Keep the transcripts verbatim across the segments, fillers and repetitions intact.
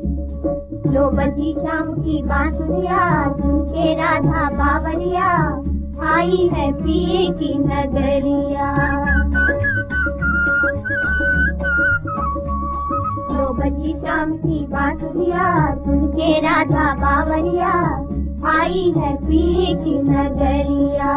लो बजी शाम की बांसुरिया, सुन के राधा बावरिया, आई है पिए की नगरिया। लो बजी शाम की बांसुरिया, सुन के राधा बावरिया, आई है पिए की नगरिया।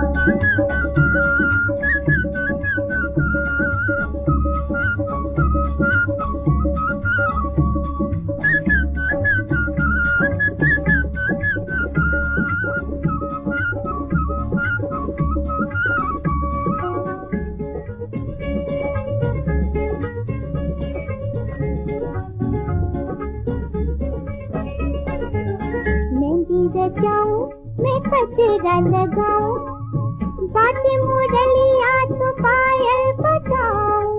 जाऊं मैं कचरा लगाऊं, बातें मुरलिया तो पायल बजाऊं।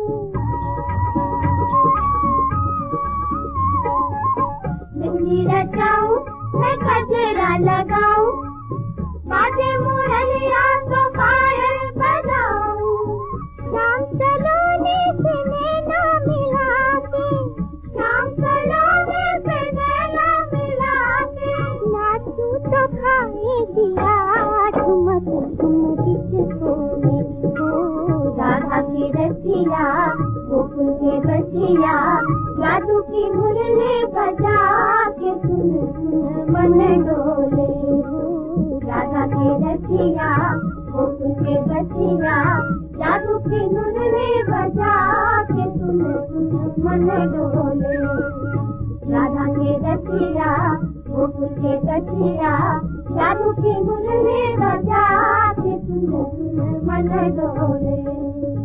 मेहंदी रचाऊं मैं कचरा लगाऊं, बातें मुरलिया तो पायल बजाऊं। शाम सलोने से नैना मिला के, शाम सलोने से नैना मिला के, नाचूं तो खाएगी रात ठुमक ठुमक जिसको हो। राधा की रसिया गोकुल के बसिया, जादू की मुरली बजा के सुन सुन मन डोले हो। राधा की रसिया गोकुल के बसिया, जादू की मुरली बजा के सुन सुन मन डोले। राधा के रसिया गोकुल के बसिया, जादू की मुरली बजा के सुन सुन मन डोले।